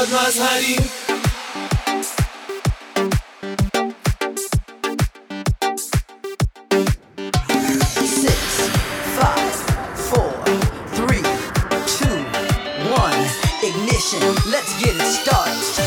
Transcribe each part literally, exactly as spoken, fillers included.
میلاد مظهری. Ignition, let's get it started.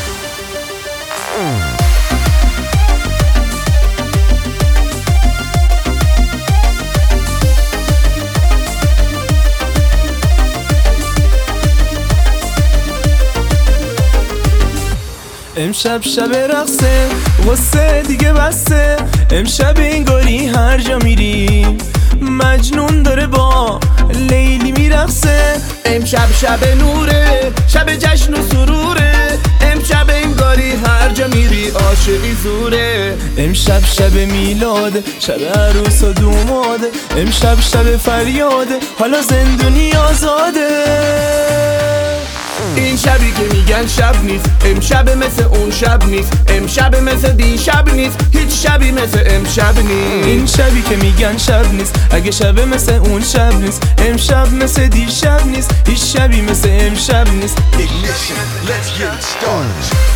امشب شب رقصه، غصه دیگه بسته. امشب انگاری هر جا میری مجنون داره با لیلی میرقصه. امشب شب نوره، شب جشن و سروره. امشب انگاری هر جا میری عاشقی زوره. امشب شب میلاد، شب عروس و دوماده. امشب شب فریاده، حالا زندونی آزاده. این شبی که میگن شب نیست، امشب مثل اون شب نیست. امشب مثل دیشب نیست، هیچ شبی مثل امشب نیست. این شبی که میگن شب نیست، اگه شب مثل اون شب نیست. امشب مثل دیشب نیست، هیچ شبی مثل امشب نیست. Ignition, let's get it started.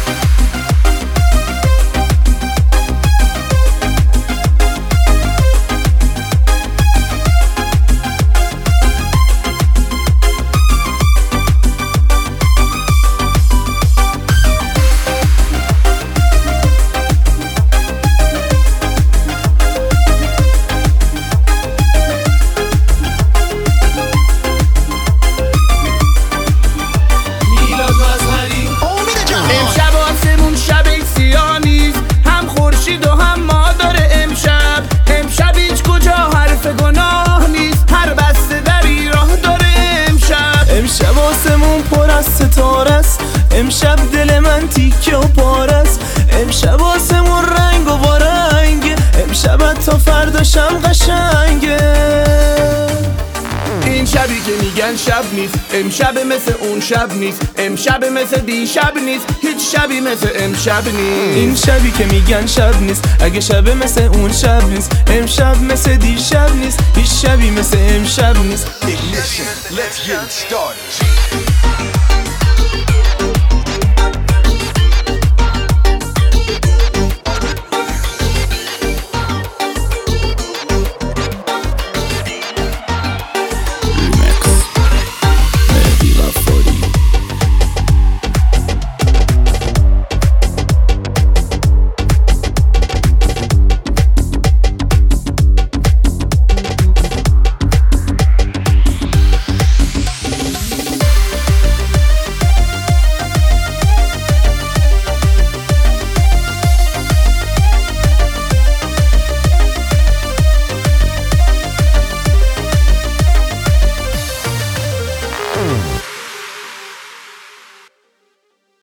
امشب آسمون پر از ستاره است، امشب دل من تیکه و پاره است. امشب آسمون رنگ و وارنگه، امشب تا فرداشم قشنگه. این شبی که میگن شب نیست، امشب مثل اون شب نیست. امشب مثل دیشب نیست، هیچ شبی مثل امشب نیست. این شبی که میگن شب نیست، اگه شب مثل اون شب نیست. امشب مثل دیشب نیست، هیچ شبی مثل امشب نیست. Ignition, let's get it started.